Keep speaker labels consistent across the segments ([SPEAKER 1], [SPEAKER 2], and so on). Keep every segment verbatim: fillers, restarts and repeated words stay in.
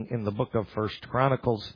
[SPEAKER 1] in the book of First Chronicles.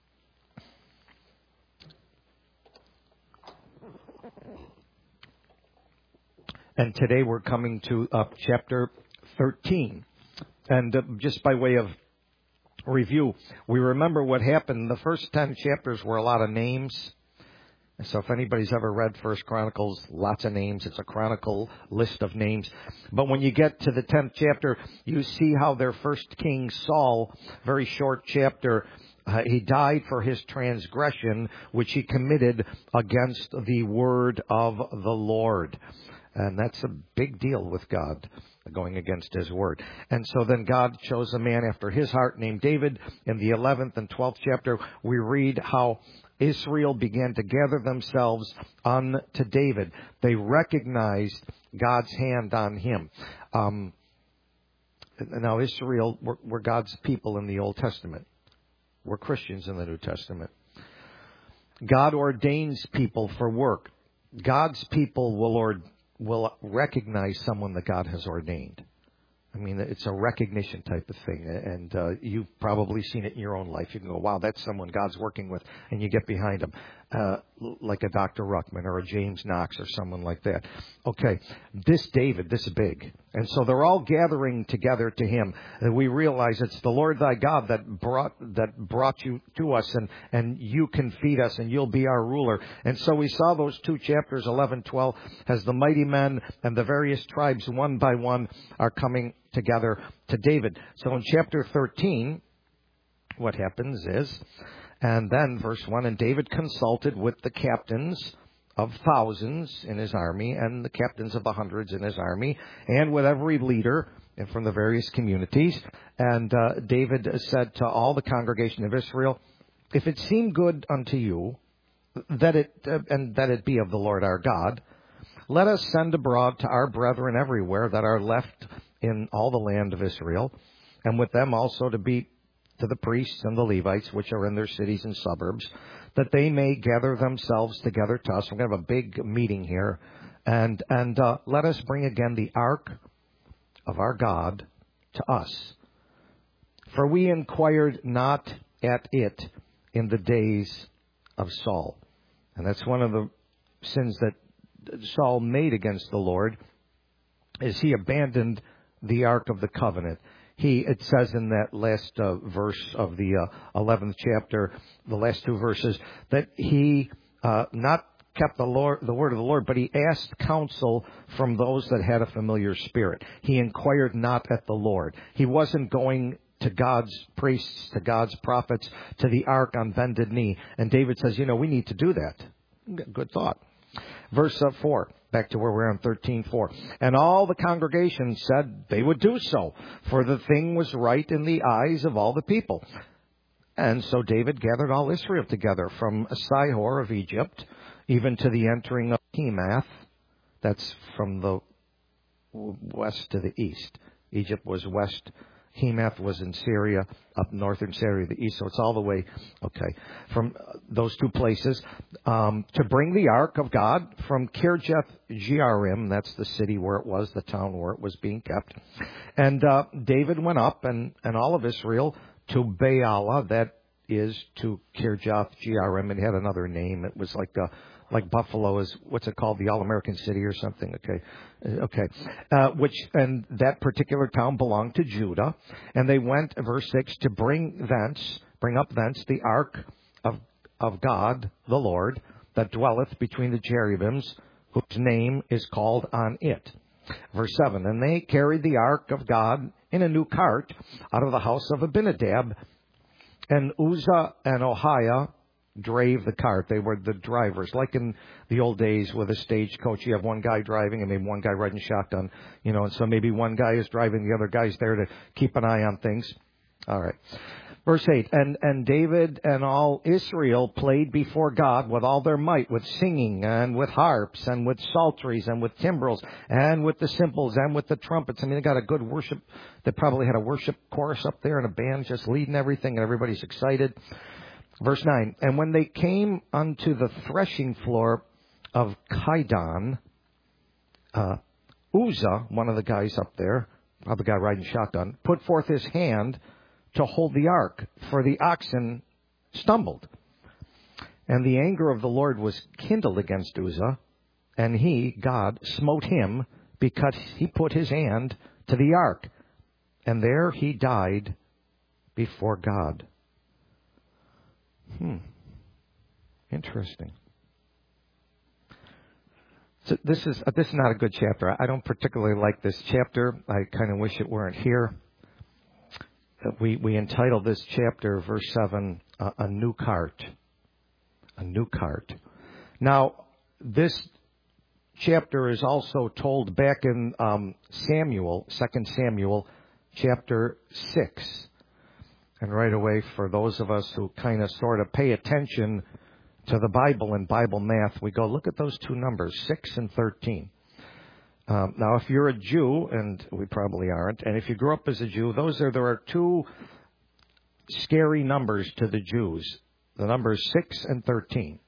[SPEAKER 1] And today we're coming to uh, chapter thirteen. And uh, just by way of review, we remember what happened. The first ten chapters were a lot of names. So if anybody's ever read First Chronicles, lots of names. It's a chronicle list of names. But when you get to the tenth chapter, you see how their first king, Saul, very short chapter, uh, he died for his transgression, which he committed against the word of the Lord. And that's a big deal with God, going against his word. And so then God chose a man after his heart named David. In the eleventh and twelfth chapter, we read how Israel began to gather themselves unto David. They recognized God's hand on him. Um, now, Israel were, were God's people in the Old Testament. We're Christians in the New Testament. God ordains people for work. God's people will or, will recognize someone that God has ordained. I mean, it's a recognition type of thing, and uh, you've probably seen it in your own life. You can go, wow, that's someone God's working with, and you get behind them, uh, like a Doctor Ruckman or a James Knox or someone like that. Okay, this David, this big. And so they're all gathering together to him, and we realize it's the Lord thy God that brought that brought you to us, and, and you can feed us, and you'll be our ruler. And so we saw those two chapters, eleven, twelve, as the mighty men and the various tribes, one by one, are coming together to David. So in chapter thirteen, what happens is, and then verse one, and David consulted with the captains of thousands in his army and the captains of the hundreds in his army and with every leader from the various communities. And uh, David said to all the congregation of Israel, if it seem good unto you that it uh, and that it be of the Lord our God, let us send abroad to our brethren everywhere that are left in all the land of Israel, and with them also to be to the priests and the Levites, which are in their cities and suburbs, that they may gather themselves together to us. We're going to have a big meeting here, and and uh, let us bring again the ark of our God to us. For we inquired not at it in the days of Saul. And that's one of the sins that Saul made against the Lord, is he abandoned the Ark of the Covenant. He, it says in that last uh, verse of the uh, eleventh chapter, the last two verses, that he uh, not kept the Lord, the word of the Lord, but he asked counsel from those that had a familiar spirit. He inquired not at the Lord. He wasn't going to God's priests, to God's prophets, to the Ark on bended knee. And David says, you know, we need to do that. Good thought. Verse uh, four. Back to where we're on thirteen four. And all the congregation said they would do so, for the thing was right in the eyes of all the people. And so David gathered all Israel together from Sihor of Egypt, even to the entering of Hemath. That's from the west to the east. Egypt was west. Hemath was in Syria, up northern Syria, the east. So it's all the way, okay, from those two places, um, to bring the ark of God from Kirjath Jearim. That's the city where it was, the town where it was being kept. And uh, David went up, and, and all of Israel, to Baalah, that is to Kirjath Jearim. It had another name. It was like a like Buffalo is, what's it called, the All-American City or something, okay, okay, uh, which, and that particular town belonged to Judah, and they went, verse six, to bring thence, bring up thence the ark of, of God, the Lord, that dwelleth between the cherubims, whose name is called on it. Verse seven, and they carried the ark of God in a new cart out of the house of Abinadab, and Uzzah and Ohiah drave the cart. They were the drivers. Like in the old days with a stagecoach, you have one guy driving and maybe one guy riding shotgun, you know, and so maybe one guy is driving, the other guy's there to keep an eye on things. All right. Verse eight, and, and David and all Israel played before God with all their might, with singing and with harps and with psalteries and with timbrels and with the cymbals and with the trumpets. I mean, they got a good worship. They probably had a worship chorus up there and a band just leading everything, and everybody's excited. Verse nine, and when they came unto the threshing floor of Kidon, uh, Uzzah, one of the guys up there, probably the guy riding shotgun, put forth his hand to hold the ark, for the oxen stumbled. And the anger of the Lord was kindled against Uzzah, and he, God, smote him because he put his hand to the ark. And there he died before God. Hmm. Interesting. So this is uh, this is not a good chapter. I don't particularly like this chapter. I kind of wish it weren't here. Uh, we we entitled this chapter, verse seven, uh, a new cart. A new cart. Now, this chapter is also told back in um, Samuel, Second Samuel, chapter six. And right away, for those of us who kind of sort of pay attention to the Bible and Bible math, we go, look at those two numbers, six and thirteen. Um, now, if you're a Jew, and we probably aren't, and if you grew up as a Jew, those are there are two scary numbers to the Jews. The numbers six and thirteen.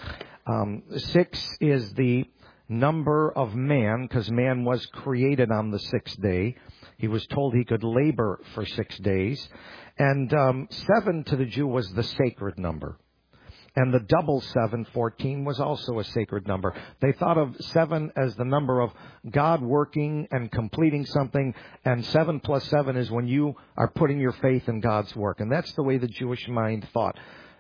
[SPEAKER 1] Um, six is the number of man, because man was created on the sixth day. He was told he could labor for six days. And um, seven to the Jew was the sacred number. And the double seven, fourteen, was also a sacred number. They thought of seven as the number of God working and completing something, and seven plus seven is when you are putting your faith in God's work. And that's the way the Jewish mind thought.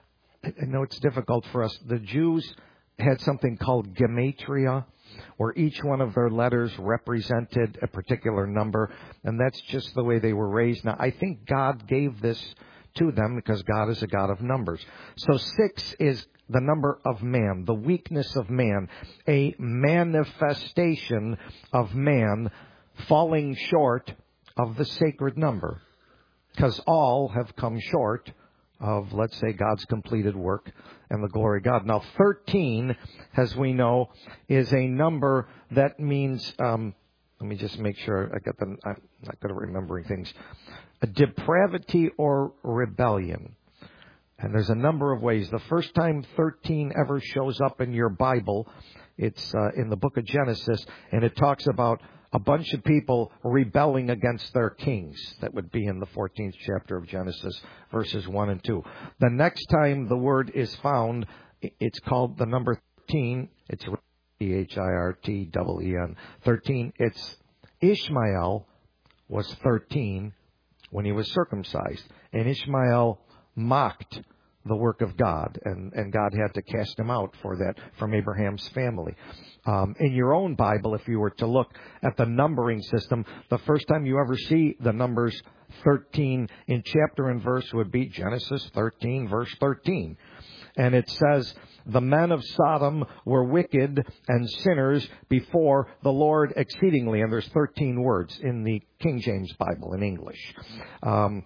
[SPEAKER 1] I know it's difficult for us. The Jews had something called gematria, where each one of their letters represented a particular number, and that's just the way they were raised. Now, I think God gave this to them because God is a God of numbers. So six is the number of man, the weakness of man, a manifestation of man falling short of the sacred number, because all have come short of, let's say, God's completed work and the glory of God. Now, thirteen, as we know, is a number that means, um, let me just make sure I got the, I'm not good at remembering things, a depravity or rebellion. And there's a number of ways. The first time thirteen ever shows up in your Bible, it's uh, in the book of Genesis, and it talks about a bunch of people rebelling against their kings. That would be in the fourteenth chapter of Genesis, verses one and two. The next time the word is found, it's called the number thirteen. It's T H I R T E E N. thirteen. It's Ishmael was thirteen when he was circumcised. And Ishmael mocked the work of God, and, and God had to cast him out for that from Abraham's family. Um, in your own Bible, if you were to look at the numbering system, the first time you ever see the numbers thirteen in chapter and verse would be Genesis thirteen, verse thirteen. And it says, the men of Sodom were wicked and sinners before the Lord exceedingly. And there's thirteen words in the King James Bible in English. Um,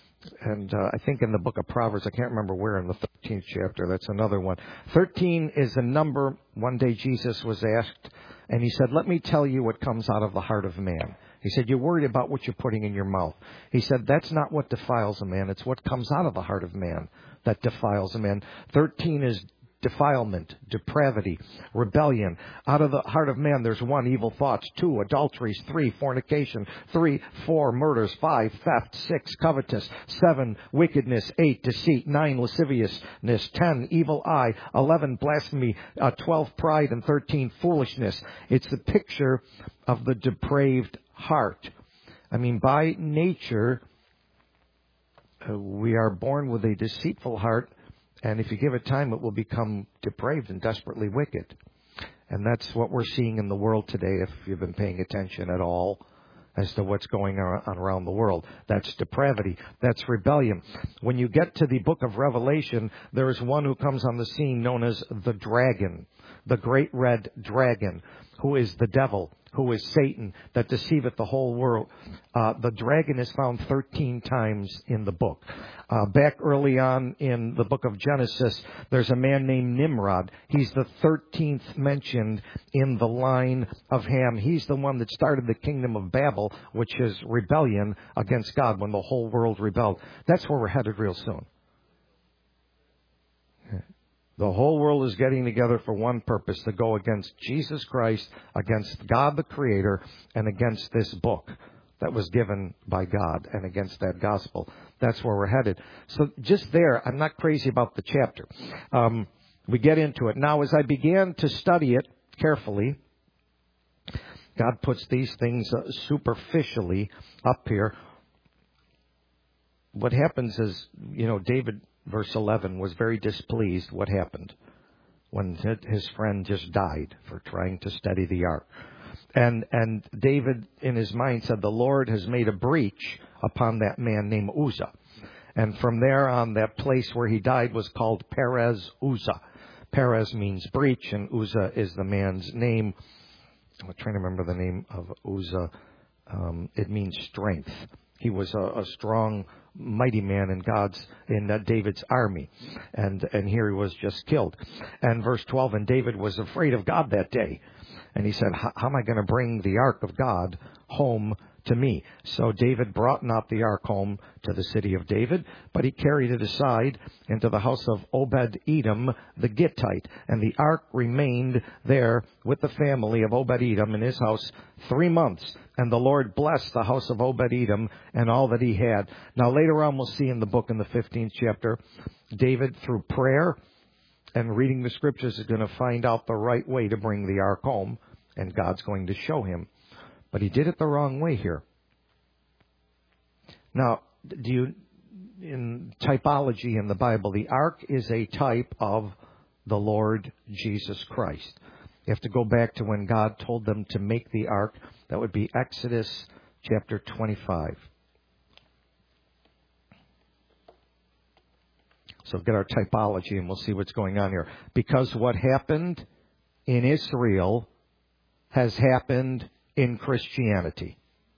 [SPEAKER 1] And uh, I think in the book of Proverbs, I can't remember where in the thirteenth chapter, that's another one. thirteen is a number. One day Jesus was asked, and he said, let me tell you what comes out of the heart of man. He said, you're worried about what you're putting in your mouth. He said, that's not what defiles a man. It's what comes out of the heart of man that defiles a man. thirteen is defilement, depravity, rebellion. Out of the heart of man, there's one, evil thoughts, two, adulteries, three, fornication, three, four, murders, five, theft, six, covetous, seven, wickedness, eight, deceit, nine, lasciviousness, ten, evil eye, eleven, blasphemy, uh, twelve, pride, and thirteen, foolishness. It's the picture of the depraved heart. I mean, by nature, uh, we are born with a deceitful heart. And if you give it time, it will become depraved and desperately wicked. And that's what we're seeing in the world today, if you've been paying attention at all as to what's going on around the world. That's depravity. That's rebellion. When you get to the book of Revelation, there is one who comes on the scene known as the dragon, the great red dragon, who is the devil, who is Satan, that deceiveth the whole world. Uh, the dragon is found thirteen times in the book. Uh, back early on in the book of Genesis, there's a man named Nimrod. He's the thirteenth mentioned in the line of Ham. He's the one that started the kingdom of Babel, which is rebellion against God when the whole world rebelled. That's where we're headed real soon. The whole world is getting together for one purpose, to go against Jesus Christ, against God the Creator, and against this book that was given by God and against that gospel. That's where we're headed. So just there, I'm not crazy about the chapter. Um, we get into it. Now, as I began to study it carefully, God puts these things uh, superficially up here. What happens is, you know, David, verse eleven, was very displeased. What happened when his friend just died for trying to study the ark? And and David, in his mind, said, the Lord has made a breach upon that man named Uzzah. And from there on, that place where he died was called Perez Uzzah. Perez means breach, and Uzzah is the man's name. I'm trying to remember the name of Uzzah. Um, it means strength. He was a, a strong, mighty man in God's, in uh, David's army. And, and here he was just killed. And verse twelve, and David was afraid of God that day. And he said, how am I going to bring the ark of God home to me? So David brought not the ark home to the city of David, but he carried it aside into the house of Obed-Edom the Gittite. And the ark remained there with the family of Obed-Edom in his house three months. And the Lord blessed the house of Obed-Edom and all that he had. Now later on we'll see in the book in the fifteenth chapter, David, through prayer and reading the scriptures, is going to find out the right way to bring the ark home. And God's going to show him. But he did it the wrong way here. Now, do you, in typology in the Bible, the ark is a type of the Lord Jesus Christ. You have to go back to when God told them to make the ark. That would be Exodus chapter twenty-five. So get our typology and we'll see what's going on here. Because what happened in Israel has happened in Christianity.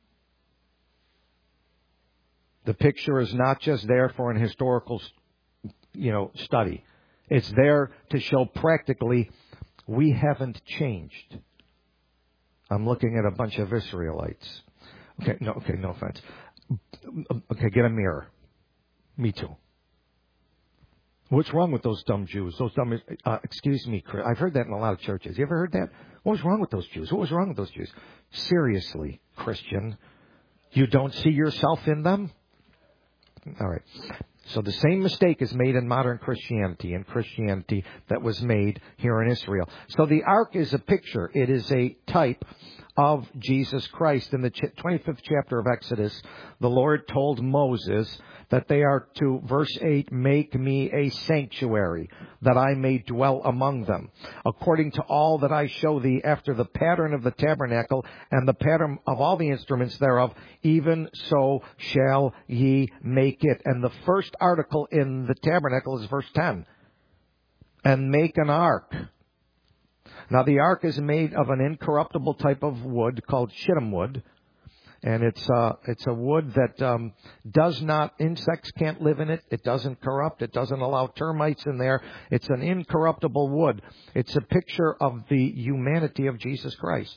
[SPEAKER 1] The picture is not just there for an historical, you know, study. It's there to show practically we haven't changed. I'm looking at a bunch of Israelites. Okay, no, okay, no offense. Okay, get a mirror. Me too. What's wrong with those dumb Jews? Those dumb, uh, excuse me, Chris. I've heard that in a lot of churches. You ever heard that? What was wrong with those Jews? What was wrong with those Jews? Seriously, Christian, you don't see yourself in them? All right. So the same mistake is made in modern Christianity and Christianity that was made here in Israel. So the ark is a picture. It is a type of Jesus Christ. In the twenty-fifth chapter of Exodus, the Lord told Moses that they are to, verse eight, make me a sanctuary, that I may dwell among them, according to all that I show thee, after the pattern of the tabernacle and the pattern of all the instruments thereof, even so shall ye make it. And the first article in the tabernacle is verse ten. And make an ark. Now the ark is made of an incorruptible type of wood called shittim wood. And it's uh, it's a wood that um, does not, insects can't live in it. It doesn't corrupt. It doesn't allow termites in there. It's an incorruptible wood. It's a picture of the humanity of Jesus Christ.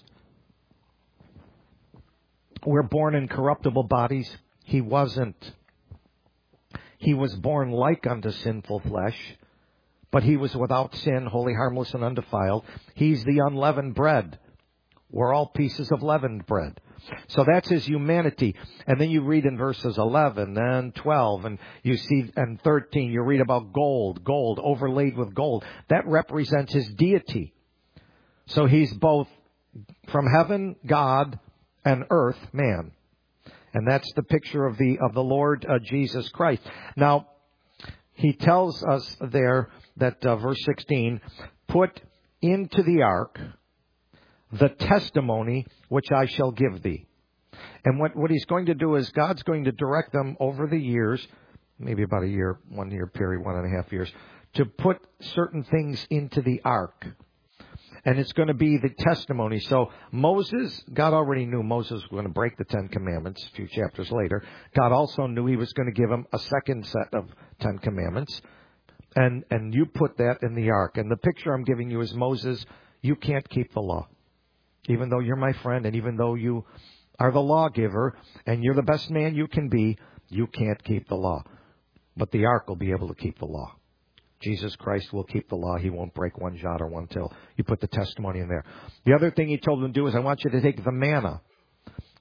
[SPEAKER 1] We're born in corruptible bodies. He wasn't. He was born like unto sinful flesh, but he was without sin, holy, harmless, and undefiled. He's the unleavened bread. We're all pieces of leavened bread. So that's his humanity. And then you read in verses eleven and twelve and you see, and thirteen, you read about gold, gold overlaid with gold. That represents his deity. So he's both from heaven, God, and earth, man. And that's the picture of the, of the Lord uh, Jesus Christ. Now, he tells us there that, uh, verse sixteen, put into the ark the testimony which I shall give thee. And what, what he's going to do is God's going to direct them over the years, maybe about a year, one year period, one and a half years, to put certain things into the ark. And it's going to be the testimony. So Moses, God already knew Moses was going to break the Ten Commandments a few chapters later. God also knew he was going to give him a second set of Ten Commandments. And, and you put that in the ark. And the picture I'm giving you is Moses, you can't keep the law. Even though you're my friend and even though you are the lawgiver and you're the best man you can be, you can't keep the law. But the ark will be able to keep the law. Jesus Christ will keep the law. He won't break one jot or one tittle. You put the testimony in there. The other thing he told them to do is, I want you to take the manna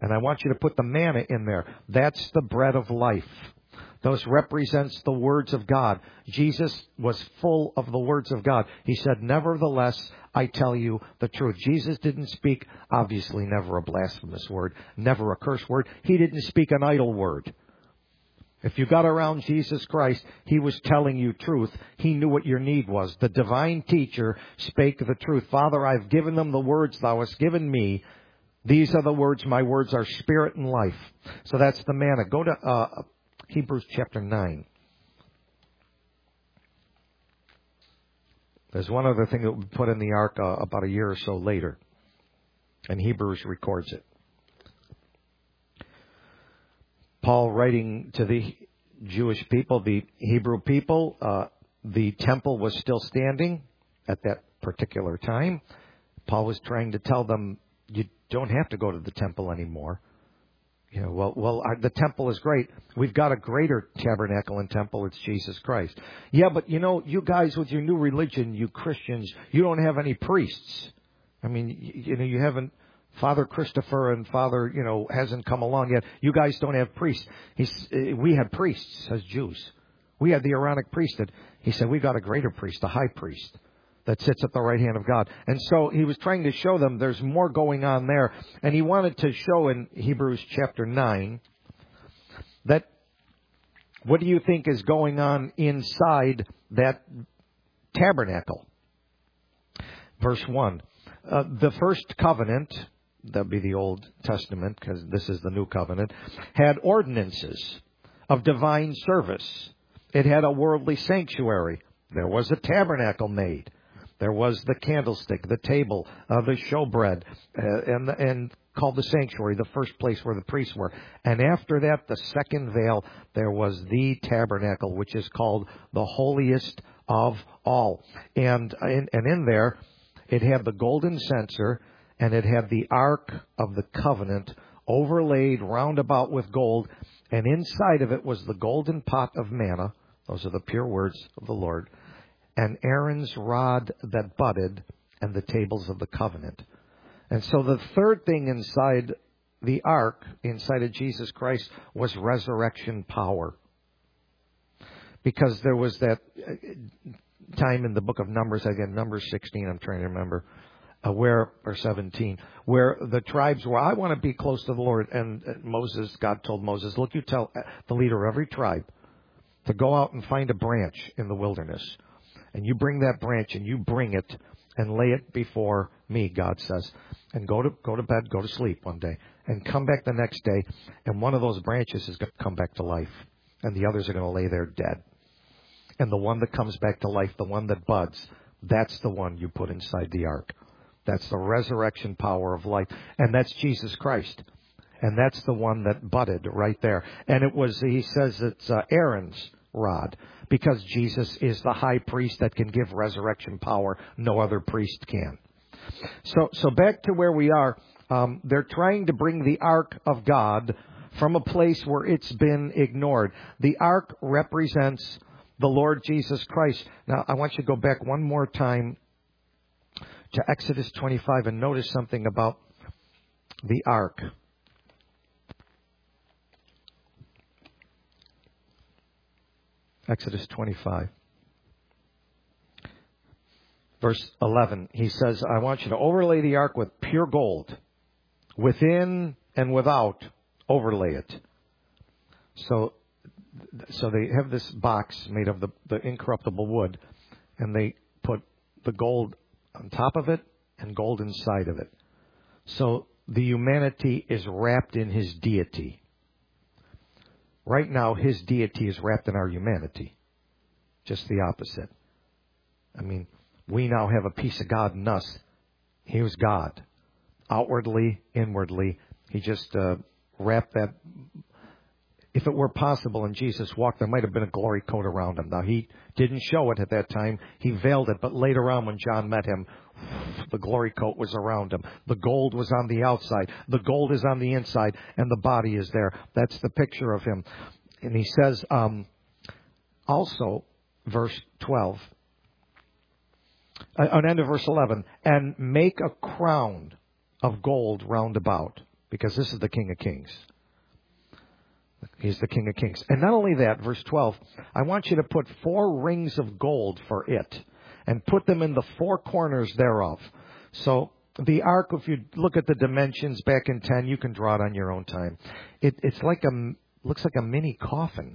[SPEAKER 1] And I want you to put the manna in there. That's the bread of life. Those represents the words of God. Jesus was full of the words of God. He said, nevertheless, I tell you the truth. Jesus didn't speak, obviously, never a blasphemous word, never a curse word. He didn't speak an idle word. If you got around Jesus Christ, He was telling you truth. He knew what your need was. The divine teacher spake the truth. Father, I've given them the words Thou hast given me. These are the words. My words are spirit and life. So that's the manna. Go to uh, Hebrews chapter nine. There's one other thing that we put in the ark uh, about a year or so later. And Hebrews records it. Paul writing to the Jewish people, the Hebrew people, uh, the temple was still standing at that particular time. Paul was trying to tell them, you don't have to go to the temple anymore. You know, well, well, our, the temple is great. We've got a greater tabernacle and temple. It's Jesus Christ. Yeah, but you know, you guys with your new religion, you Christians, you don't have any priests. I mean, you, you know, you haven't. Father Christopher and Father, you know, hasn't come along yet. You guys don't have priests. He's, we had priests as Jews. We had the Aaronic priesthood. He said, we got a greater priest, a high priest that sits at the right hand of God. And so he was trying to show them there's more going on there. And he wanted to show in Hebrews chapter nine that what do you think is going on inside that tabernacle? Verse one. Uh, the first covenant, that would be the Old Testament because this is the New Covenant, had ordinances of divine service. It had a worldly sanctuary. There was a tabernacle made. There was the candlestick, the table, uh, the showbread, uh, and, and called the sanctuary, the first place where the priests were. And after that, the second veil, there was the tabernacle, which is called the holiest of all. And, and, and in there, it had the golden censer, and it had the Ark of the Covenant overlaid round about with gold. And inside of it was the golden pot of manna. Those are the pure words of the Lord. And Aaron's rod that budded, and the tables of the covenant. And so the third thing inside the ark, inside of Jesus Christ, was resurrection power. Because there was that time in the book of Numbers, again, Numbers sixteen, I'm trying to remember, uh, where, or seventeen, where the tribes were, I want to be close to the Lord. And Moses, God told Moses, look, you tell the leader of every tribe to go out and find a branch in the wilderness. And you bring that branch and you bring it and lay it before me, God says. And go to go to bed, go to sleep one day. And come back the next day, and one of those branches is going to come back to life. And the others are going to lay there dead. And the one that comes back to life, the one that buds, that's the one you put inside the ark. That's the resurrection power of life. And that's Jesus Christ. And that's the one that budded right there. And it was, he says it's uh, Aaron's rod. Because Jesus is the high priest that can give resurrection power. No other priest can. So, so back to where we are. Um, they're trying to bring the ark of God from a place where it's been ignored. The ark represents the Lord Jesus Christ. Now, I want you to go back one more time to Exodus twenty-five and notice something about the ark. Exodus twenty-five. Verse eleven, he says, I want you to overlay the ark with pure gold. Within and without, overlay it. So, so they have this box made of the, the incorruptible wood, and they put the gold on top of it and gold inside of it. So the humanity is wrapped in his deity. Right now, his deity is wrapped in our humanity. Just the opposite. I mean, we now have a piece of God in us. He was God. Outwardly, inwardly. He just uh, wrapped that. If it were possible and Jesus walked, there might have been a glory coat around him. Now, he didn't show it at that time. He veiled it. But later on, when John met him, the glory coat was around him. The gold was on the outside. The gold is on the inside. And the body is there. That's the picture of him. And he says, um, also, verse twelve, uh, on end of verse eleven, and make a crown of gold round about. because this is the King of Kings. He's the King of Kings. And not only that, verse twelve, I want you to put four rings of gold for it and put them in the four corners thereof. So the ark, if you look at the dimensions back in ten, you can draw it on your own time. It, it's like a, looks like a mini coffin.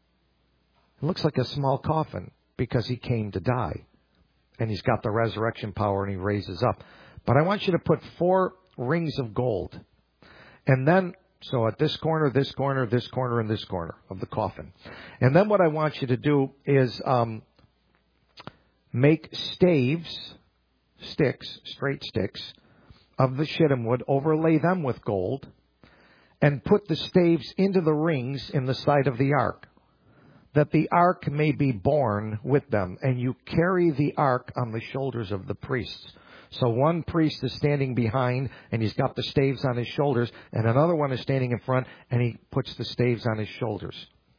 [SPEAKER 1] It looks like a small coffin because he came to die. And he's got the resurrection power and he raises up. But I want you to put four rings of gold. And then, so at this corner, this corner, this corner, and this corner of the coffin. And then what I want you to do is um, make staves, sticks, straight sticks, of the shittim wood, overlay them with gold, and put the staves into the rings in the side of the ark, that the ark may be borne with them, and you carry the ark on the shoulders of the priests. So one priest is standing behind, and he's got the staves on his shoulders, and another one is standing in front, and he puts the staves on his shoulders.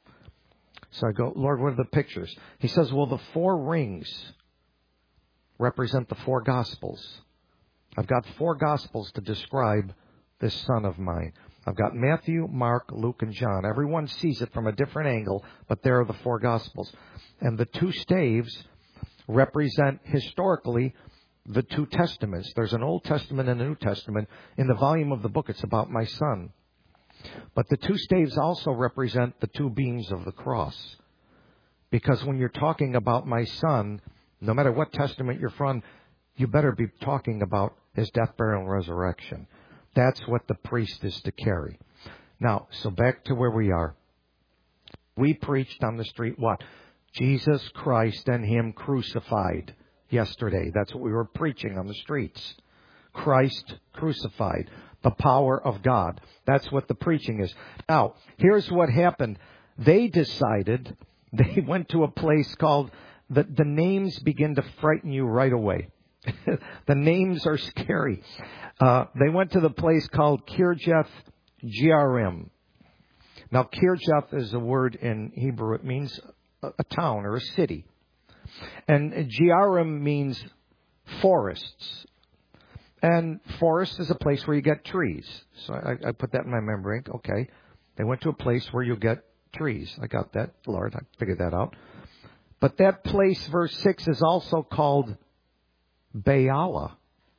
[SPEAKER 1] So I go, Lord, what are the pictures? He says, well, the four rings represent the four Gospels. I've got four Gospels to describe this son of mine. I've got Matthew, Mark, Luke, and John. Everyone sees it from a different angle, but there are the four Gospels. And the two staves represent historically the two testaments. There's an Old Testament and a New Testament. In the volume of the book, it's about my son. But the two staves also represent the two beams of the cross. Because when you're talking about my son, no matter what testament you're from, you better be talking about his death, burial, and resurrection. That's what the priest is to carry. Now, so back to where we are. We preached on the street what? Jesus Christ and Him crucified. Yesterday. That's what we were preaching on the streets. Christ crucified. The power of God. That's what the preaching is. Now, here's what happened. They decided, they went to a place called, the, the names begin to frighten you right away. The names are scary. Uh, they went to the place called Kirjath Jearim. Now, Kirjath is a word in Hebrew. It means a, a town or a city. And Jearim means forests. And forest is a place where you get trees. So I, I put that in my memory. Okay. They went to a place where you get trees. I got that, Lord. I figured that out. But that place, verse six, is also called Baalah.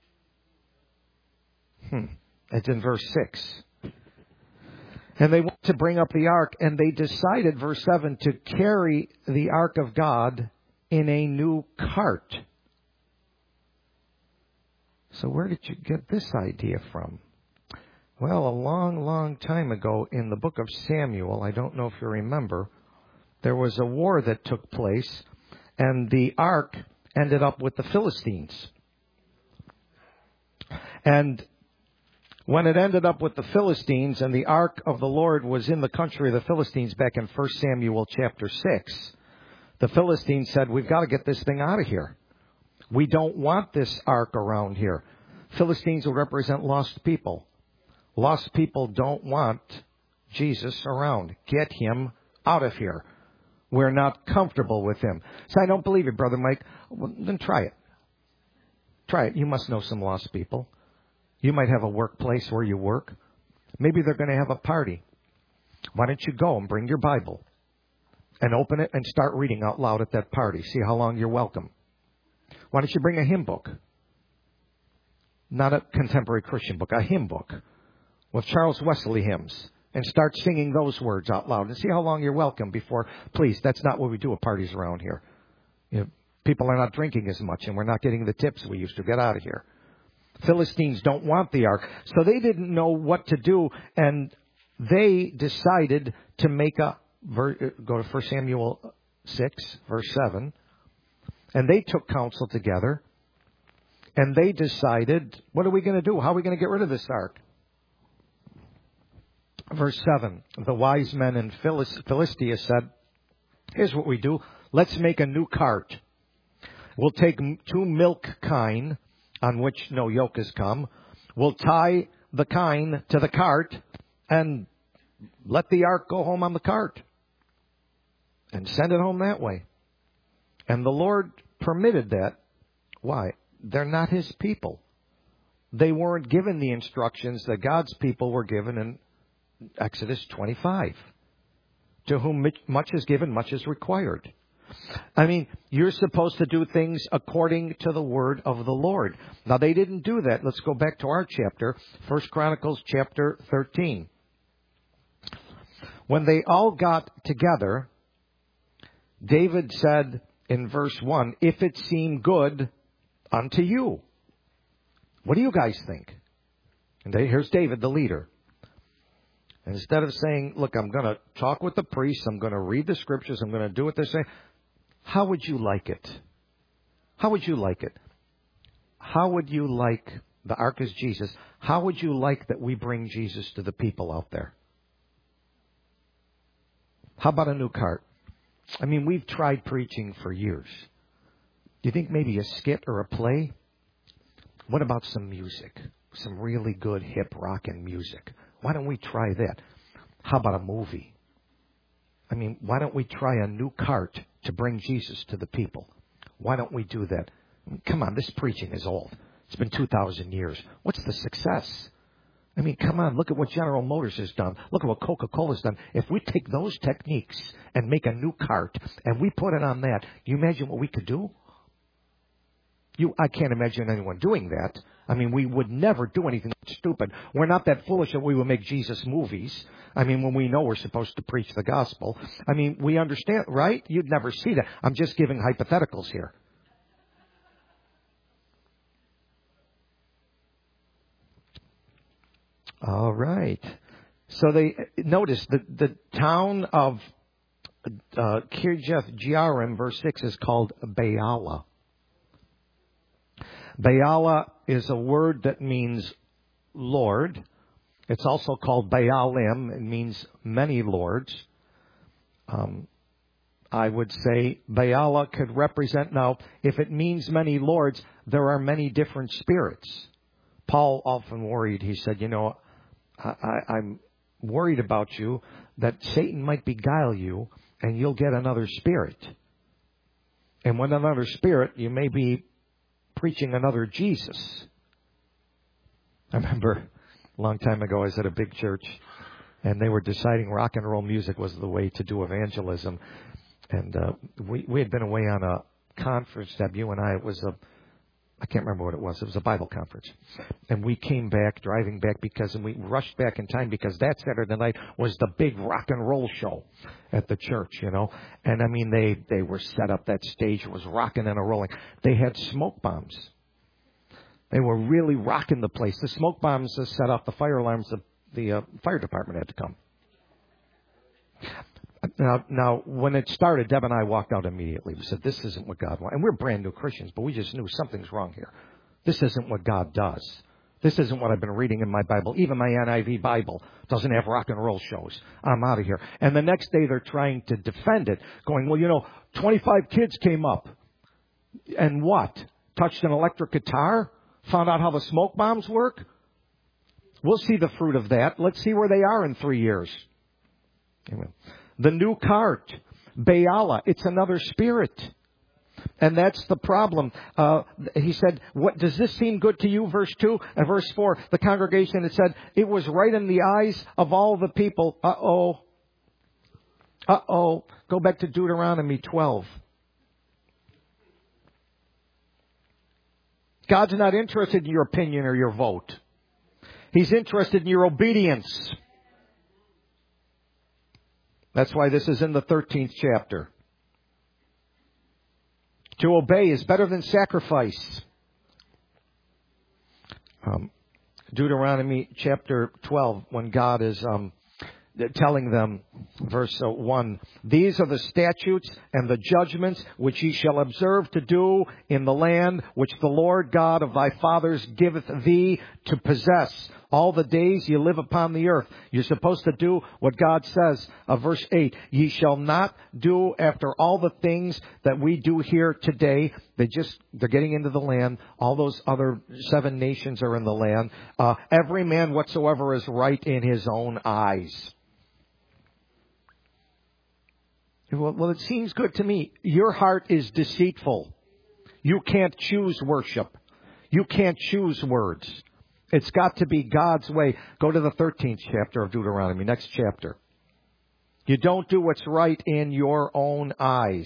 [SPEAKER 1] Hmm. It's in verse six. And they went to bring up the ark, and they decided, verse seven, to carry the ark of God in a new cart. So where did you get this idea from? Well, a long, long time ago in the book of Samuel, I don't know if you remember, there was a war that took place, and the ark ended up with the Philistines. And when it ended up with the Philistines, and the ark of the Lord was in the country of the Philistines back in First Samuel chapter six, the Philistines said, we've got to get this thing out of here. We don't want this ark around here. Philistines will represent lost people. Lost people don't want Jesus around. Get him out of here. We're not comfortable with him. So I don't believe it, Brother Mike. Well, then try it. Try it. You must know some lost people. You might have a workplace where you work. Maybe they're going to have a party. Why don't you go and bring your Bible and open it and start reading out loud at that party? See how long you're welcome. Why don't you bring a hymn book? Not a contemporary Christian book, a hymn book with Charles Wesley hymns, and start singing those words out loud and see how long you're welcome before. Please, that's not what we do at parties around here. You know, people are not drinking as much, and we're not getting the tips we used to. Get out of here. Philistines don't want the ark, so they didn't know what to do, and they decided to make a, go to First Samuel six, verse seven, and they took counsel together, and they decided, what are we going to do? How are we going to get rid of this ark? Verse seven, the wise men in Philistia said, here's what we do. Let's make a new cart. We'll take two milk kine on which no yoke has come. We'll tie the kine to the cart and let the ark go home on the cart and send it home that way. And the Lord permitted that. Why? They're not his people. they weren't given the instructions that God's people were given in Exodus twenty-five. To whom much is given, much is required. I mean, you're supposed to do things according to the word of the Lord. Now, they didn't do that. Let's go back to our chapter, First Chronicles chapter thirteen. When they all got together, David said in verse one, if it seem good unto you. What do you guys think? And they, here's David, the leader. And instead of saying, look, I'm going to talk with the priests, I'm going to read the scriptures, I'm going to do what they're saying, how would you like it? How would you like it? How would you like, the ark is Jesus, how would you like that we bring Jesus to the people out there? How about a new cart? I mean, we've tried preaching for years. Do you think maybe a skit or a play? What about some music? Some really good hip rockin' music. Why don't we try that? How about a movie? I mean, why don't we try a new cart to bring Jesus to the people? Why don't we do that? I mean, come on, this preaching is old. It's been two thousand years. What's the success? I mean, come on, look at what General Motors has done. Look at what Coca-Cola's done. If we take those techniques and make a new cart and we put it on that, you imagine what we could do? You, I can't imagine anyone doing that. I mean, we would never do anything stupid. We're not that foolish that we will make Jesus movies. I mean, when we know we're supposed to preach the gospel. I mean, we understand, right? You'd never see that. I'm just giving hypotheticals here. All right. So they, notice the, the town of uh, Kirjath Jearim, verse six, is called Baalah. Baalah is a word that means Lord. It's also called Baalim. It means many lords. Um, I would say Baalah could represent, now, if it means many lords, there are many different spirits. Paul often worried, he said, you know, I, I, I'm worried about you that Satan might beguile you and you'll get another spirit. And with another spirit, you may be preaching another Jesus. I remember a long time ago I was at a big church and they were deciding rock and roll music was the way to do evangelism. And uh, we, we had been away on a conference, Deb, you and I. It was a, I can't remember what it was. It was a Bible conference. And we came back, driving back because, and we rushed back in time because that Saturday night was the big rock and roll show at the church, you know. And I mean, they, they were set up, that stage was rocking and a rolling. They had smoke bombs. They were really rocking the place. The smoke bombs set off the fire alarms. The, the uh, fire department had to come. Now, now, when it started, Deb and I walked out immediately. We said, this isn't what God wants. And we're brand new Christians, but we just knew something's wrong here. This isn't what God does. This isn't what I've been reading in my Bible. Even my N I V Bible doesn't have rock and roll shows. I'm out of here. And the next day they're trying to defend it, going, well, you know, twenty-five kids came up. And what? Touched an electric guitar? Found out how the smoke bombs work? We'll see the fruit of that. Let's see where they are in three years. Amen. The new cart, Baalah, it's another spirit. And that's the problem. Uh, he said, "What does this seem good to you?" Verse two and verse four, the congregation had said, it was right in the eyes of all the people. Uh-oh. Uh-oh. Go back to Deuteronomy twelve. God's not interested in your opinion or your vote. He's interested in your obedience. That's why this is in the thirteenth chapter. To obey is better than sacrifice. Um, Deuteronomy chapter twelve, when God is um, telling them, verse one, these are the statutes and the judgments which ye shall observe to do in the land which the Lord God of thy fathers giveth thee to possess. All the days you live upon the earth. You're supposed to do what God says. Uh, verse eight, ye shall not do after all the things that we do here today. They just, they're getting into the land. All those other seven nations are in the land. Uh, every man whatsoever is right in his own eyes. Well, well, it seems good to me. Your heart is deceitful. You can't choose worship. You can't choose words. It's got to be God's way. Go to the thirteenth chapter of Deuteronomy, next chapter. You don't do what's right in your own eyes.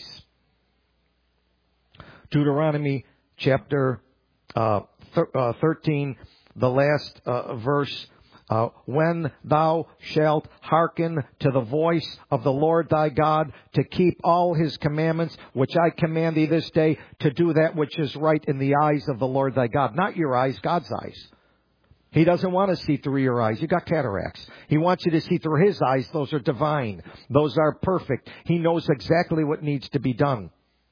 [SPEAKER 1] Deuteronomy chapter uh, thir- uh, thirteen, the last uh, verse. Uh, when thou shalt hearken to the voice of the Lord thy God, to keep all his commandments, which I command thee this day, to do that which is right in the eyes of the Lord thy God. Not your eyes, God's eyes. He doesn't want to see through your eyes. You got cataracts. He wants you to see through his eyes. Those are divine. Those are perfect. He knows exactly what needs to be done.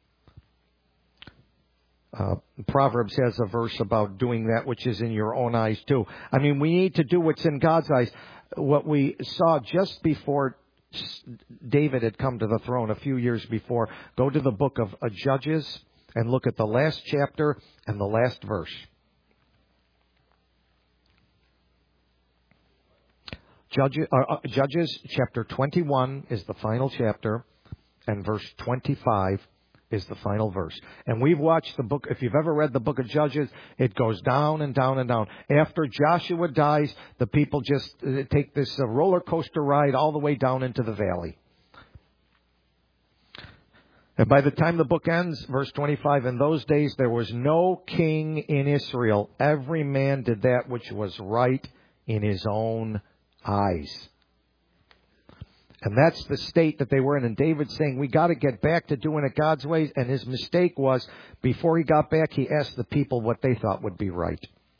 [SPEAKER 1] Uh, Proverbs has a verse about doing that which is in your own eyes too. I mean, we need to do what's in God's eyes. What we saw just before David had come to the throne a few years before, go to the book of uh, Judges and look at the last chapter and the last verse. Judges, uh, uh, Judges chapter twenty-one is the final chapter, and verse twenty-five is the final verse. And we've watched the book. If you've ever read the book of Judges, it goes down and down and down. After Joshua dies, the people just uh, take this uh, roller coaster ride all the way down into the valley. And by the time the book ends, verse twenty-five, in those days there was no king in Israel. Every man did that which was right in his own eyes. And that's the state that they were in. And David's saying, we got to get back to doing it God's ways. And his mistake was, before he got back, he asked the people what they thought would be right.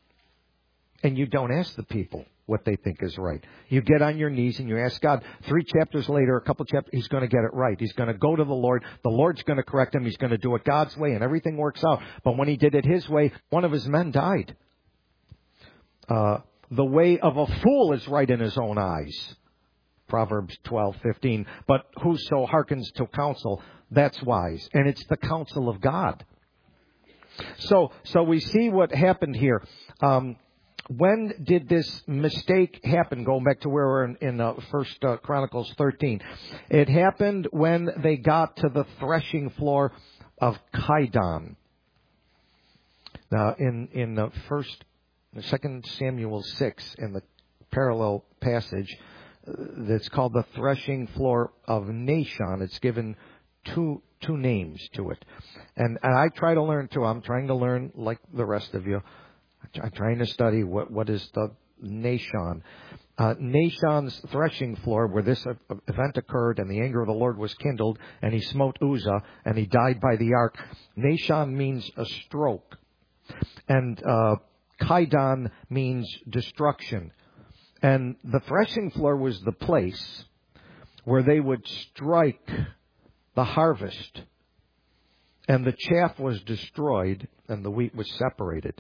[SPEAKER 1] And you don't ask the people what they think is right. You get on your knees and you ask God. Three chapters later, a couple chapters, he's going to get it right. He's going to go to the Lord. The Lord's going to correct him. He's going to do it God's way, and everything works out. But when he did it his way, one of his men died. Uh, the way of a fool is right in his own eyes. Proverbs twelve fifteen. But whoso hearkens to counsel, that's wise. And it's the counsel of God. So, so we see what happened here. Um, when did this mistake happen? Going back to where we're in, in uh, First uh, Chronicles thirteen. It happened when they got to the threshing floor of Kidon. Now, in in the first, Second Samuel six, in the parallel passage, that's called the threshing floor of Nashon. It's given two two names to it. And, and I try to learn too. I'm trying to learn like the rest of you. I'm trying to study what, what is the Nashon. Uh, Nashon's threshing floor, where this event occurred and the anger of the Lord was kindled, and he smote Uzzah and he died by the ark. Nashon means a stroke. And uh, Kidon means destruction. And the threshing floor was the place where they would strike the harvest. And the chaff was destroyed and the wheat was separated.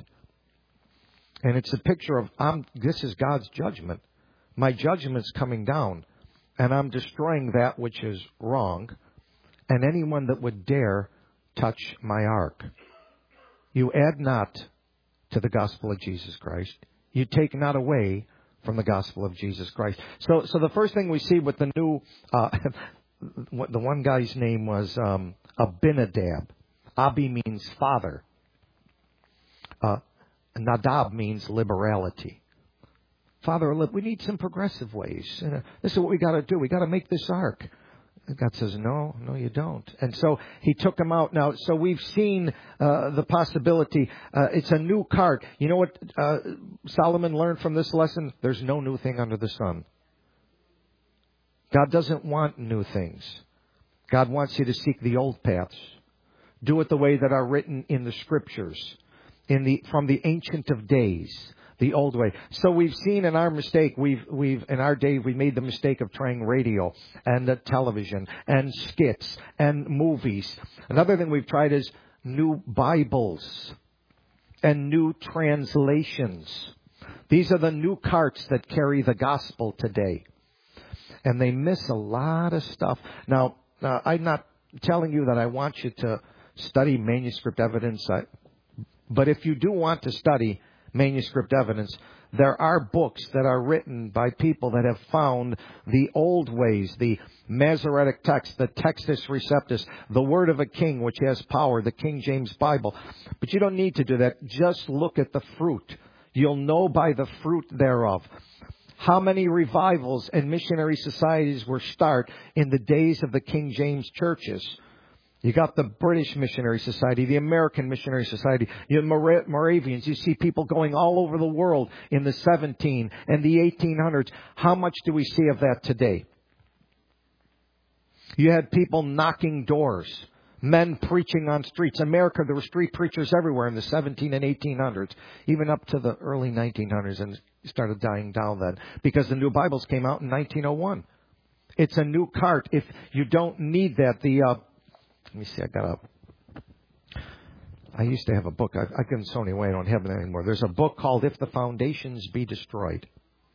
[SPEAKER 1] And it's a picture of, I'm, this is God's judgment. My judgment's coming down. And I'm destroying that which is wrong. And anyone that would dare touch my ark. You add not to the gospel of Jesus Christ. You take not away from the gospel of Jesus Christ. So, so the first thing we see with the new, uh, the one guy's name was um, Abinadab. Abi means father. Uh, Nadab means liberality. Father, we need some progressive ways. Uh, this is what we got to do. We got to make this ark. And God says, no, no, you don't. And so he took him out. Now, so we've seen uh, the possibility. Uh, it's a new cart. You know what uh, Solomon learned from this lesson? There's no new thing under the sun. God doesn't want new things. God wants you to seek the old paths. Do it the way that are written in the Scriptures, in the from the Ancient of Days. The old way. So we've seen in our mistake, we've, we've, in our day, we made the mistake of trying radio and uh, television and skits and movies. Another thing we've tried is new Bibles and new translations. These are the new carts that carry the gospel today. And they miss a lot of stuff. Now, uh, I'm not telling you that I want you to study manuscript evidence. I, but if you do want to study manuscript evidence, there are books that are written by people that have found the old ways, the Masoretic text, the Textus Receptus, the Word of a King, which has power, the King James Bible. But you don't need to do that. Just look at the fruit. You'll know by the fruit thereof. How many revivals and missionary societies were started in the days of the King James churches? You got the British Missionary Society, the American Missionary Society, you have Mora- Moravians. You see people going all over the world in the seventeen and the eighteen hundreds. How much do we see of that today? You had people knocking doors, men preaching on streets. America, there were street preachers everywhere in the seventeen and eighteen hundreds, even up to the early nineteen hundreds, and started dying down then because the new Bibles came out in nineteen oh one. It's a new cart. If you don't need that, the uh, let me see, I got a. I used to have a book. I, I can throw it away. I don't have it anymore. There's a book called "If the Foundations Be Destroyed."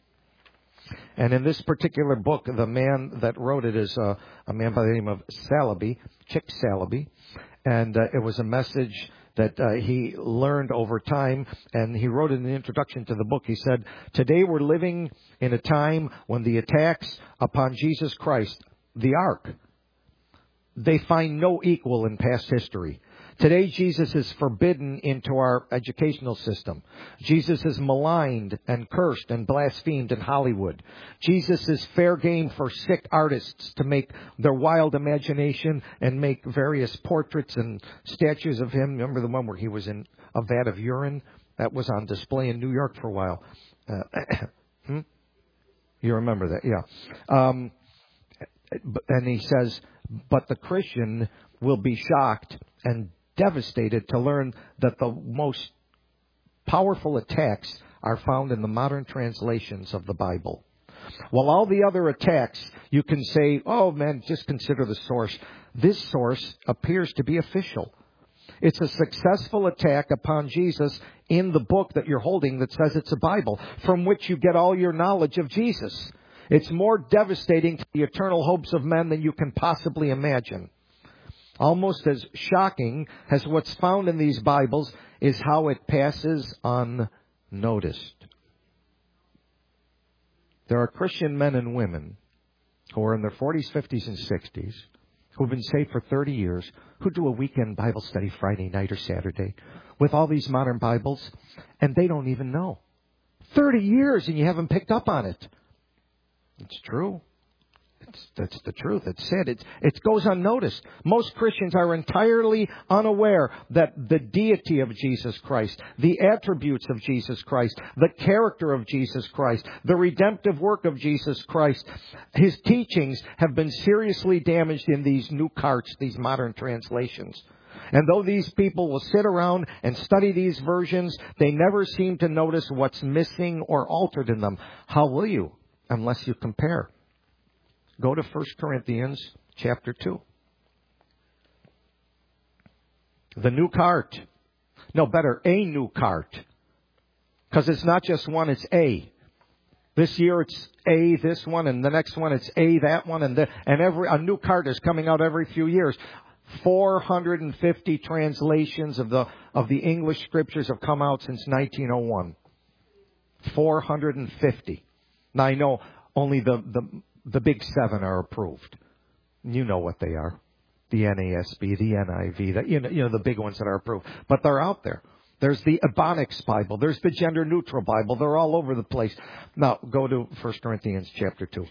[SPEAKER 1] And in this particular book, the man that wrote it is uh, a man by the name of Salaby, Chick Salaby. And uh, it was a message that uh, he learned over time. And he wrote in the introduction to the book, he said, "Today we're living in a time when the attacks upon Jesus Christ, the Ark, they find no equal in past history. Today, Jesus is forbidden into our educational system. Jesus is maligned and cursed and blasphemed in Hollywood. Jesus is fair game for sick artists to make their wild imagination and make various portraits and statues of him." Remember the one where he was in a vat of urine? That was on display in New York for a while. Uh, hmm? You remember that, yeah. Um, and he says, "But the Christian will be shocked and devastated to learn that the most powerful attacks are found in the modern translations of the Bible. While all the other attacks, you can say, oh man, just consider the source. This source appears to be official. It's a successful attack upon Jesus in the book that you're holding that says it's a Bible, from which you get all your knowledge of Jesus. It's more devastating to the eternal hopes of men than you can possibly imagine. Almost as shocking as what's found in these Bibles is how it passes unnoticed." There are Christian men and women who are in their forties, fifties, and sixties, who've been saved for thirty years, who do a weekend Bible study Friday night or Saturday with all these modern Bibles, and they don't even know. thirty years and you haven't picked up on it. It's true. It's, that's the truth. It's said. It's, it goes unnoticed. Most Christians are entirely unaware that the deity of Jesus Christ, the attributes of Jesus Christ, the character of Jesus Christ, the redemptive work of Jesus Christ, His teachings have been seriously damaged in these new carts, these modern translations. And though these people will sit around and study these versions, they never seem to notice what's missing or altered in them. How will you? Unless you compare. Go to First Corinthians chapter two. The new cart. No, better, a new cart. Because it's not just one, it's A. This year it's A, this one, and the next one it's A, that one, and the, and every a new cart is coming out every few years. four hundred fifty translations of the of the English scriptures have come out since nineteen oh one. four hundred fifty. Now I know only the, the the big seven are approved. You know what they are. The N A S B, the N I V, the, you know, you know the big ones that are approved. But they're out there. There's the Ebonics Bible. There's the Gender Neutral Bible. They're all over the place. Now, go to First Corinthians chapter two.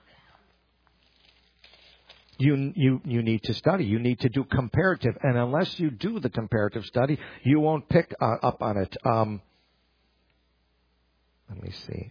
[SPEAKER 1] You, you, you need to study. You need to do comparative. And unless you do the comparative study, you won't pick uh, up on it. Um, let me see.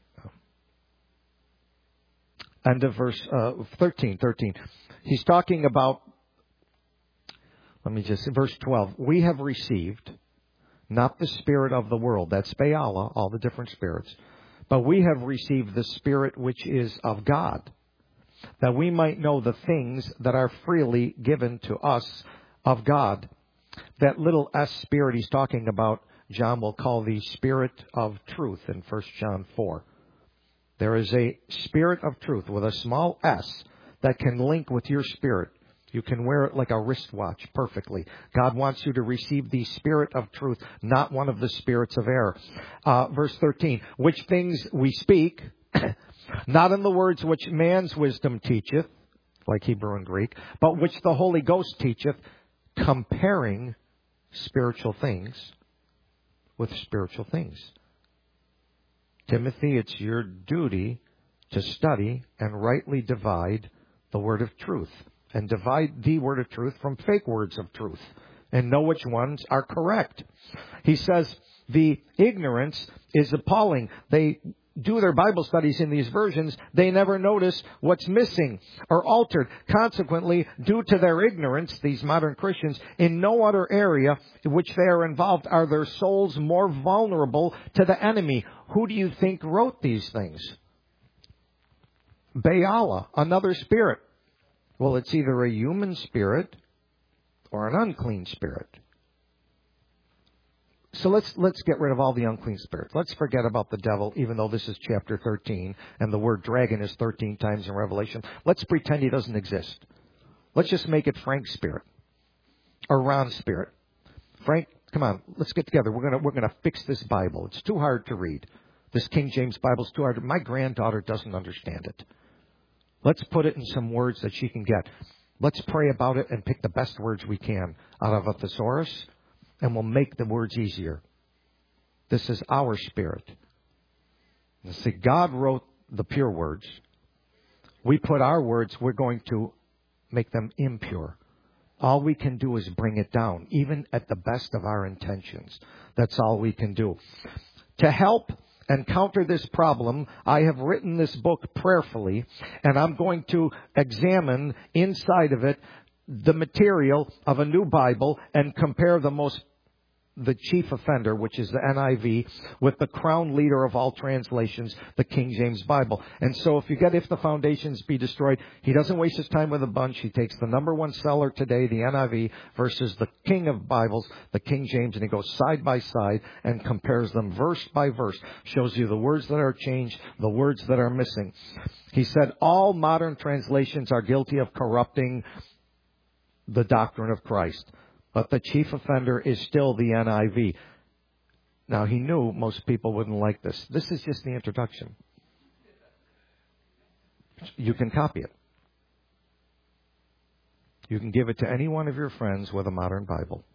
[SPEAKER 1] End of verse uh, thirteen, thirteen. He's talking about, let me just, verse twelve. We have received not the spirit of the world. That's Baala, all the different spirits. But we have received the Spirit which is of God, that we might know the things that are freely given to us of God. That little S spirit he's talking about, John will call the Spirit of truth in First John four. There is a Spirit of truth with a small s that can link with your spirit. You can wear it like a wristwatch perfectly. God wants you to receive the Spirit of truth, not one of the spirits of error. Uh, verse thirteen, which things we speak, not in the words which man's wisdom teacheth, like Hebrew and Greek, but which the Holy Ghost teacheth, comparing spiritual things with spiritual things. Timothy, it's your duty to study and rightly divide the word of truth. And divide the word of truth from fake words of truth. And know which ones are correct. He says the ignorance is appalling. They do their Bible studies in these versions. They never notice what's missing or altered. Consequently, due to their ignorance, these modern Christians, in no other area in which they are involved are their souls more vulnerable to the enemy. Who do you think wrote these things? Baala, another spirit. Well, it's either a human spirit or an unclean spirit. So let's let's get rid of all the unclean spirits. Let's forget about the devil, even though this is chapter thirteen, and the word dragon is thirteen times in Revelation. Let's pretend he doesn't exist. Let's just make it Frank's spirit or Ron's spirit. Frank, come on, let's get together. We're gonna we're gonna fix this Bible. It's too hard to read. This King James Bible's too hard. My granddaughter doesn't understand it. Let's put it in some words that she can get. Let's pray about it and pick the best words we can out of a thesaurus, and we'll make the words easier. This is our spirit. You see, God wrote the pure words. We put our words, we're going to make them impure. All we can do is bring it down, even at the best of our intentions. That's all we can do. To help and counter this problem, I have written this book prayerfully, and I'm going to examine inside of it the material of a new Bible and compare the most the chief offender, which is the N I V, with the crown leader of all translations, the King James Bible. And so if you get If the Foundations Be Destroyed, he doesn't waste his time with a bunch. He takes the number one seller today, the N I V, versus the king of Bibles, the King James, and he goes side by side and compares them verse by verse. Shows you the words that are changed, the words that are missing. He said all modern translations are guilty of corrupting the doctrine of Christ. But the chief offender is still the N I V. Now, he knew most people wouldn't like this. This is just the introduction. You can copy it. You can give it to any one of your friends with a modern Bible.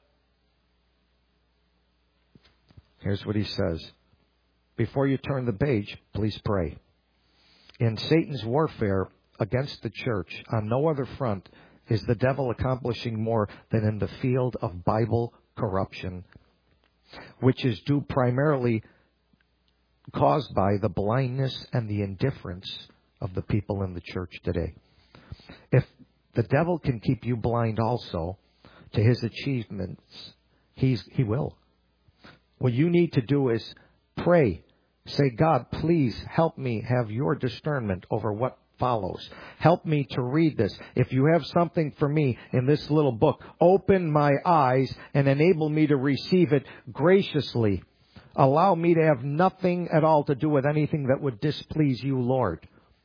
[SPEAKER 1] Here's what he says. Before you turn the page, please pray. In Satan's warfare against the church, on no other front is the devil accomplishing more than in the field of Bible corruption, which is due primarily caused by the blindness and the indifference of the people in the church today. If the devil can keep you blind also to his achievements, he's, he will. What you need to do is pray. Say, God, please help me have your discernment over what follows. Help me to read this. If you have something for me in this little book, open my eyes and enable me to receive it graciously. Allow me to have nothing at all to do with anything that would displease you, Lord.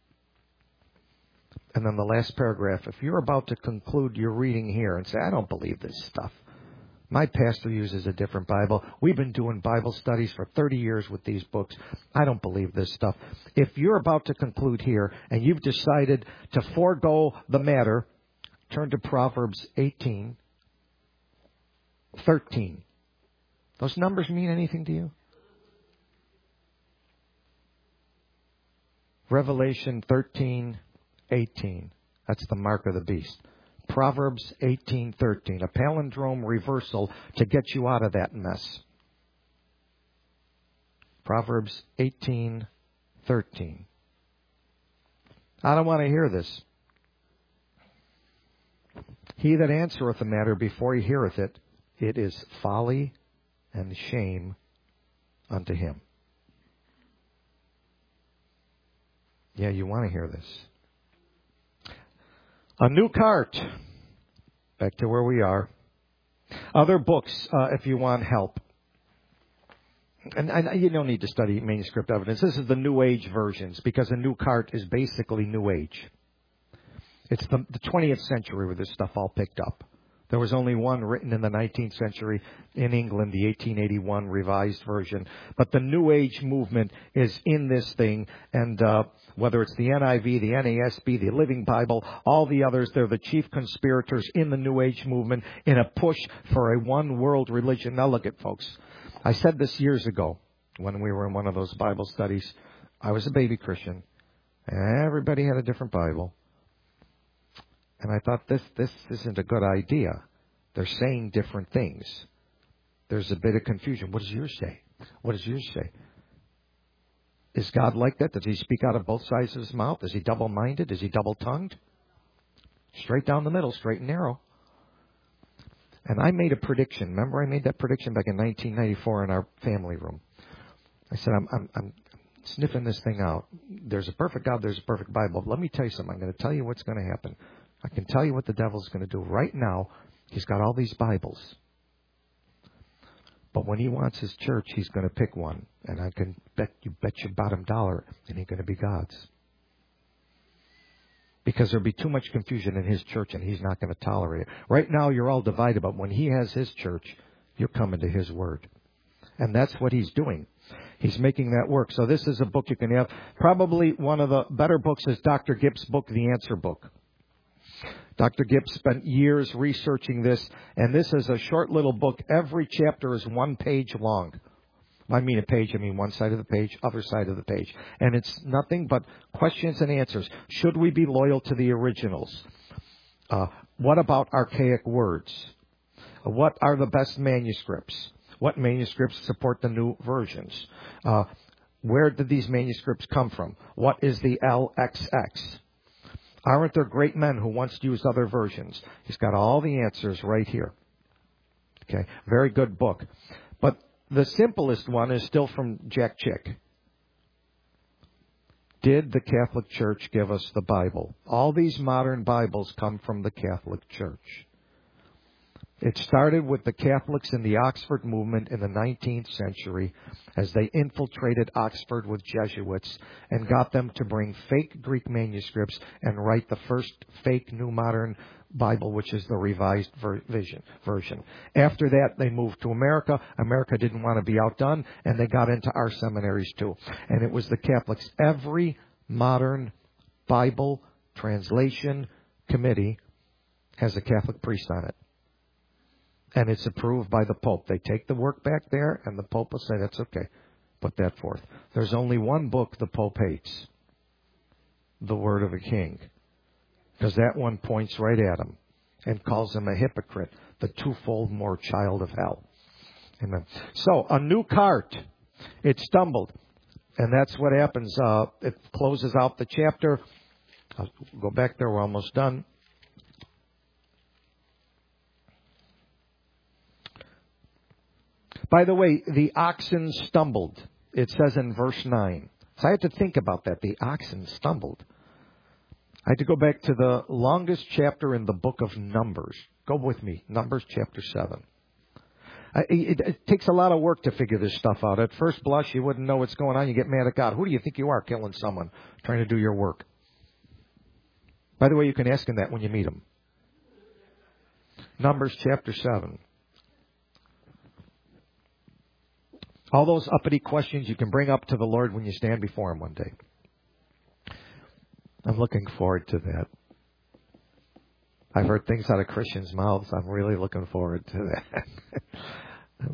[SPEAKER 1] And then the last paragraph, if you're about to conclude your reading here and say, I don't believe this stuff. My pastor uses a different Bible. We've been doing Bible studies for thirty years with these books. I don't believe this stuff. If you're about to conclude here and you've decided to forego the matter, turn to Proverbs eighteen, thirteen. Those numbers mean anything to you? Revelation thirteen, eighteen. That's the mark of the beast. Proverbs eighteen thirteen, a palindrome reversal to get you out of that mess. Proverbs eighteen thirteen. I don't want to hear this. He that answereth a matter before he heareth it, it is folly and shame unto him. Yeah, you want to hear this. A new cart. Back to where we are. Other books, uh, if you want help. And, and you don't need to study manuscript evidence. This is the New Age versions, because a new cart is basically New Age. It's the, the twentieth century where this stuff all picked up. There was only one written in the nineteenth century in England, the eighteen eighty-one revised version. But the New Age movement is in this thing. And uh, whether it's the N I V, the N A S B, the Living Bible, all the others, they're the chief conspirators in the New Age movement in a push for a one-world religion. Now look at folks. I said this years ago. when we were in one of those Bible studies. I was a baby Christian. Everybody had a different Bible. And I thought, this this isn't a good idea. They're saying different things. There's a bit of confusion. What does yours say? What does yours say? Is God like that? Does he speak out of both sides of his mouth? Is he double-minded? Is he double-tongued? Straight down the middle, straight and narrow. And I made a prediction. Remember, I made that prediction back in nineteen ninety-four in our family room. I said, I'm, I'm, I'm sniffing this thing out. There's a perfect God, there's a perfect Bible. But let me tell you something. I'm going to tell you what's going to happen. I can tell you what the devil's going to do. Right now, he's got all these Bibles. But when he wants his church, he's going to pick one. And I can bet you bet your bottom dollar it ain't going to be God's. Because there'll be too much confusion in his church, and he's not going to tolerate it. Right now, you're all divided, but when he has his church, you're coming to his word. And that's what he's doing. He's making that work. So this is a book you can have. Probably one of the better books is Doctor Gibbs' book, The Answer Book. Doctor Gibbs spent years researching this, and this is a short little book. Every chapter is one page long. I mean a page, I mean one side of the page, other side of the page. And it's nothing but questions and answers. Should we be loyal to the originals? Uh, what about archaic words? Uh, what are the best manuscripts? What manuscripts support the new versions? Uh, where did these manuscripts come from? What is the L X X? Aren't there great men who once used other versions? He's got all the answers right here. Okay, very good book. But the simplest one is still from Jack Chick. Did the Catholic Church give us the Bible? All these modern Bibles come from the Catholic Church. It started with the Catholics in the Oxford movement in the nineteenth century as they infiltrated Oxford with Jesuits and got them to bring fake Greek manuscripts and write the first fake New Modern Bible, which is the Revised Version. After that, they moved to America. America didn't want to be outdone, and they got into our seminaries too. And it was the Catholics. Every modern Bible translation committee has a Catholic priest on it. And it's approved by the Pope. They take the work back there, and the Pope will say, that's okay. Put that forth. There's only one book the Pope hates. The Word of a King. Because that one points right at him and calls him a hypocrite, the twofold more child of hell. Amen. So, a new cart. It stumbled. And that's what happens. Uh, it closes out the chapter. I'll go back there. We're almost done. By the way, the oxen stumbled. It says in verse nine. So I had to think about that. The oxen stumbled. I had to go back to the longest chapter in the book of Numbers. Go with me. Numbers chapter seven. It, it takes a lot of work to figure this stuff out. At first blush, you wouldn't know what's going on. You get mad at God. Who do you think you are, killing someone, trying to do your work? By the way, you can ask him that when you meet him. Numbers chapter seven. All those uppity questions you can bring up to the Lord when you stand before him one day. I'm looking forward to that. I've heard things out of Christians' mouths. I'm really looking forward to that.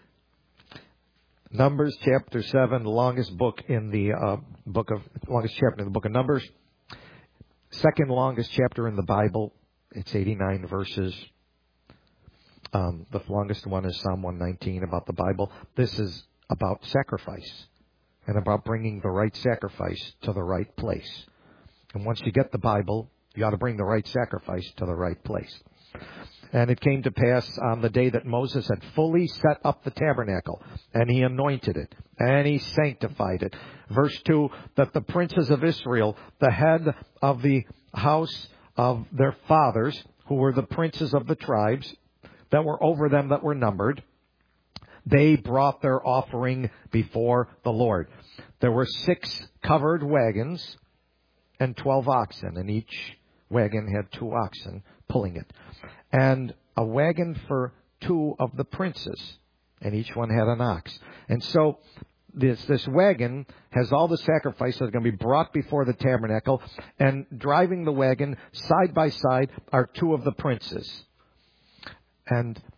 [SPEAKER 1] Numbers chapter seven, the longest book in the uh, book of longest chapter in the book of Numbers. Second longest chapter in the Bible. It's eighty-nine verses. Um, the longest one is Psalm one nineteen about the Bible. This is about sacrifice and about bringing the right sacrifice to the right place. And once you get the Bible, you ought to bring the right sacrifice to the right place. And it came to pass on the day that Moses had fully set up the tabernacle, and he anointed it, and he sanctified it. Verse two, that the princes of Israel, the head of the house of their fathers, who were the princes of the tribes that were over them that were numbered, they brought their offering before the Lord. There were six covered wagons and twelve oxen, and each wagon had two oxen pulling it. And a wagon for two of the princes, and each one had an ox. And so this this wagon has all the sacrifices that are going to be brought before the tabernacle, and driving the wagon side by side are two of the princes. And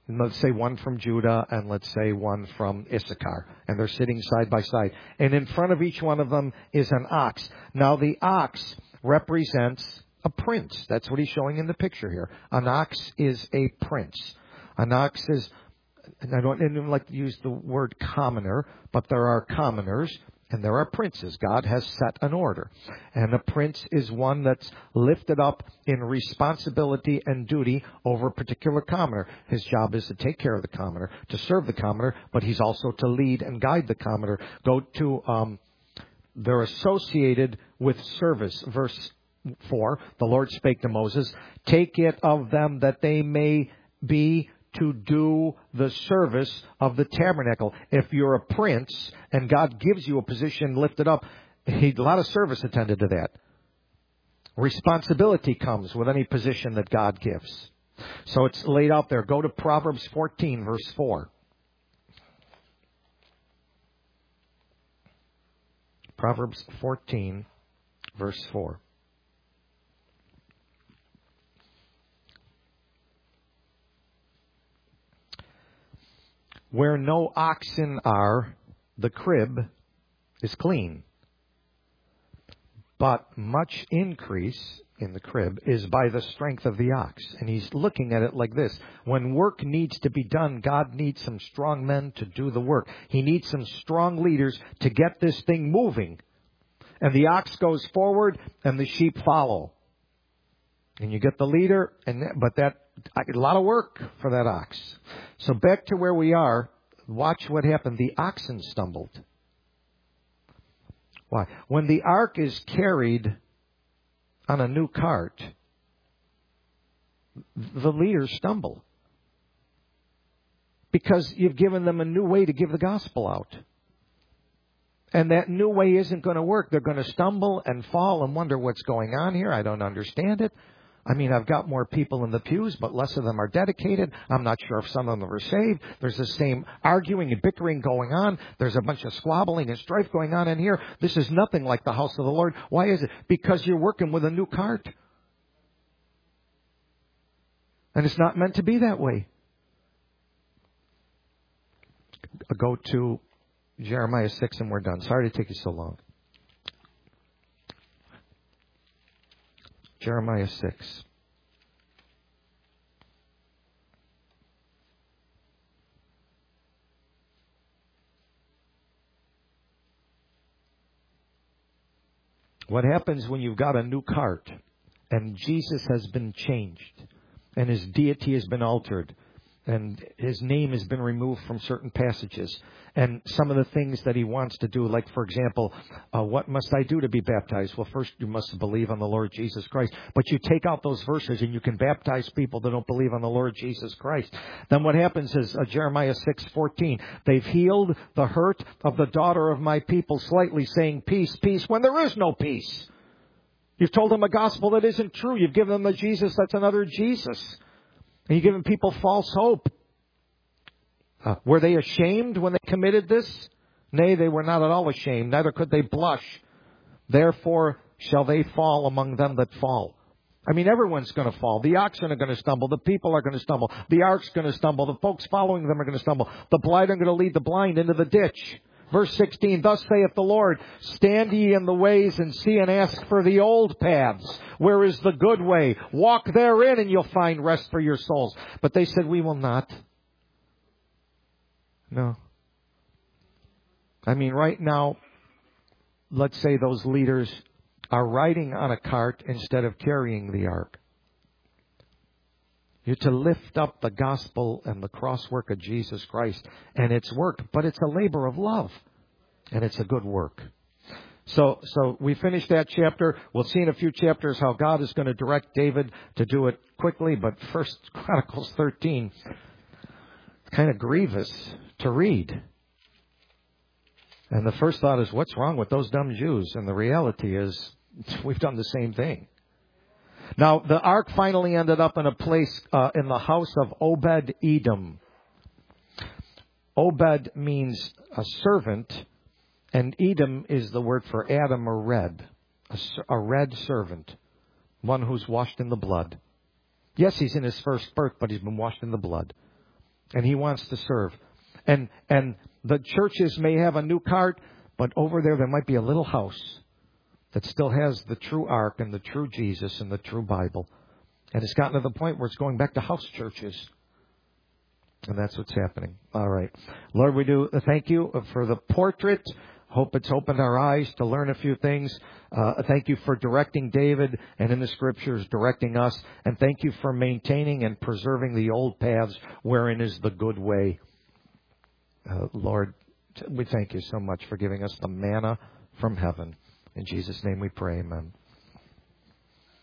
[SPEAKER 1] And let's say one from Judah and let's say one from Issachar. And they're sitting side by side. And in front of each one of them is an ox. Now the ox represents a prince. That's what he's showing in the picture here. An ox is a prince. An ox is, and I don't even like to use the word commoner, but there are commoners and there are princes. God has set an order. And a prince is one that's lifted up in responsibility and duty over a particular commoner. His job is to take care of the commoner, to serve the commoner, but he's also to lead and guide the commoner. Go to, um, they're associated with service. Verse four, the Lord spake to Moses, take it of them that they may be to do the service of the tabernacle. If you're a prince and God gives you a position lifted up, he, a lot of service attended to that. Responsibility comes with any position that God gives. So it's laid out there. Go to Proverbs fourteen, verse four. Proverbs fourteen, verse four. Where no oxen are, the crib is clean. But much increase in the crib is by the strength of the ox. And he's looking at it like this. When work needs to be done, God needs some strong men to do the work. He needs some strong leaders to get this thing moving. And the ox goes forward and the sheep follow. And you get the leader, and but that a lot of work for that ox. So back to where we are, watch what happened. The oxen stumbled. Why? When the ark is carried on a new cart, the leaders stumble. Because you've given them a new way to give the gospel out. And that new way isn't going to work. They're going to stumble and fall and wonder what's going on here. I don't understand it. I mean, I've got more people in the pews, but less of them are dedicated. I'm not sure if some of them are saved. There's the same arguing and bickering going on. There's a bunch of squabbling and strife going on in here. This is nothing like the house of the Lord. Why is it? Because you're working with a new cart. And it's not meant to be that way. I'll go to Jeremiah six and we're done. Sorry to take you so long. Jeremiah six. What happens when you've got a new cart and Jesus has been changed and his deity has been altered and his name has been removed from certain passages and some of the things that he wants to do, like, for example, uh, what must I do to be baptized? Well, first you must believe on the Lord Jesus Christ. But you take out those verses and you can baptize people that don't believe on the Lord Jesus Christ. Then what happens is uh, Jeremiah six fourteen. They've healed the hurt of the daughter of my people slightly, saying peace, peace, when there is no peace. You've told them a gospel that isn't true. You've given them a Jesus that's another Jesus. And you've given people false hope. Uh, were they ashamed when they committed this? Nay, they were not at all ashamed. Neither could they blush. Therefore shall they fall among them that fall. I mean, everyone's going to fall. The oxen are going to stumble. The people are going to stumble. The ark's going to stumble. The folks following them are going to stumble. The blind are going to lead the blind into the ditch. Verse sixteen, thus saith the Lord, stand ye in the ways and see and ask for the old paths. Where is the good way? Walk therein and you'll find rest for your souls. But they said, we will not. No. I mean, right now, let's say those leaders are riding on a cart instead of carrying the ark. You're to lift up the gospel and the cross work of Jesus Christ. And it's work, but it's a labor of love. And it's a good work. So, so we finished that chapter. We'll see in a few chapters how God is going to direct David to do it quickly. But First Chronicles thirteen, kind of grievous to read. And the first thought is, what's wrong with those dumb Jews? And the reality is, we've done the same thing. Now, the ark finally ended up in a place uh, in the house of Obed-Edom. Obed means a servant, and Edom is the word for Adam or red. A, a red servant, one who's washed in the blood. Yes, he's in his first birth, but he's been washed in the blood. And He wants to serve. And and the churches may have a new cart, but over there there might be a little house that still has the true ark and the true Jesus and the true Bible. And it's gotten to the point where it's going back to house churches. And that's what's happening. All right. Lord, we do thank you for the portrait. Hope it's opened our eyes to learn a few things. Uh, thank you for directing David and in the Scriptures directing us. And thank you for maintaining and preserving the old paths wherein is the good way. Uh, Lord, we thank you so much for giving us the manna from heaven. In Jesus' name we pray, amen.